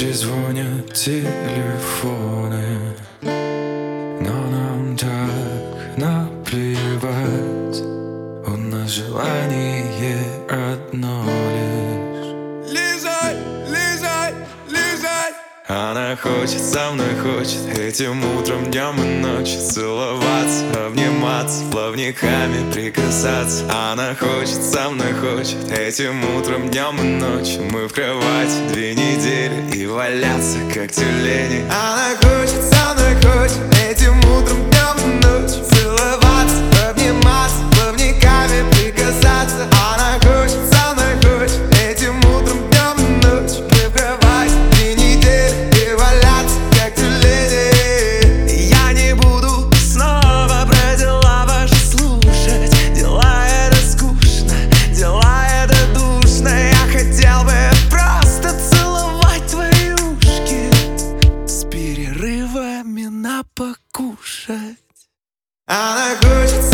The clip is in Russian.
трезвонят телефоны, но нам так наплевать. У нас желание одно лишь: лизай, лизай, лизай. Она хочет, со мной хочет, этим утром, днем и ночью целоваться, обниматься, плавниками прикасаться. Она хочет, со мной хочет, этим утром, днем и ночью. Мы в кровати 2 недели и валяться, как тюлени. Она хочет, со мной хочет, этим утром, днем и ночью целоваться, обниматься, плавниками прикасаться. Она хочет, со мной хочет, этим утром, днем и ночью. Мы в кровати 2 недели и валяться, как тюлени. Я не буду снова про дела ваши слушать. Дела — это скучно, дела — это душно. Я хотел бы просто целовать твои ушки с перерывами на покушать. Она хочет